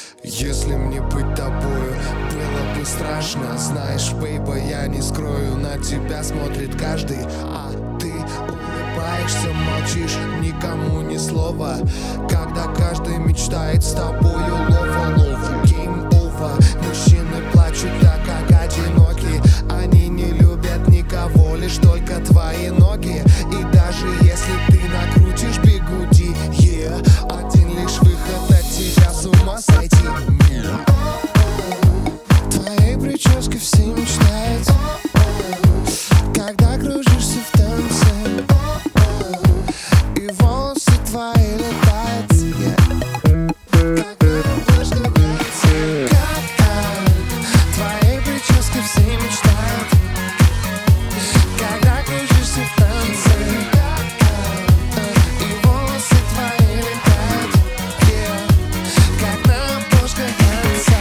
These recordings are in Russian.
Если мне быть тобою было бы страшно, знаешь, бейба, я не скрою, на тебя смотрит каждый, а ты улыбаешься, молчишь, никому ни слова. Когда каждый мечтает с тобою лова-лова, game over. Мужчины плачут так, как одиноки, они не любят никого, лишь только твои ноги. И даже если ты накрутишь бигуди, один лишь выход от тебя с ума сойти. Твоей прической все мечтают, когда кружишься в танце, и волосы твои летают. Твоей прической все мечтают, когда кружишься в танце, и волосы твои летают, как на обложках танца.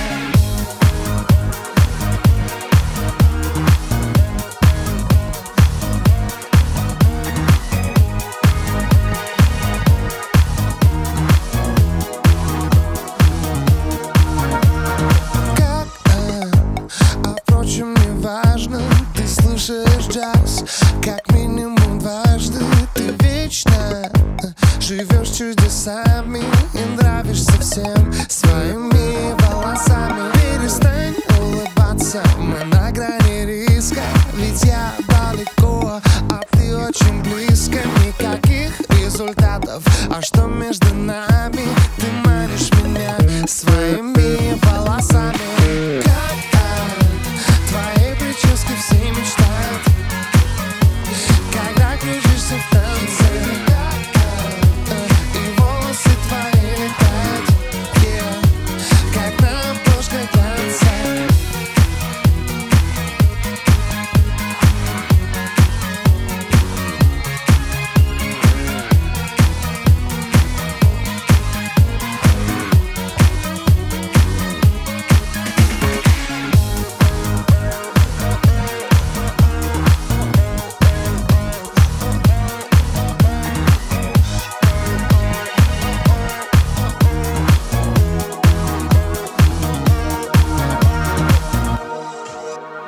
Впрочем, не важно, ты слушаешь джаз как минимум дважды. Ты вечно живешь чудесами и нравишься всем своими волосами. Перестань улыбаться, мы на грани риска, ведь я далеко, а ты очень близко. Никаких результатов, а что между нами? Ты манишь меня своими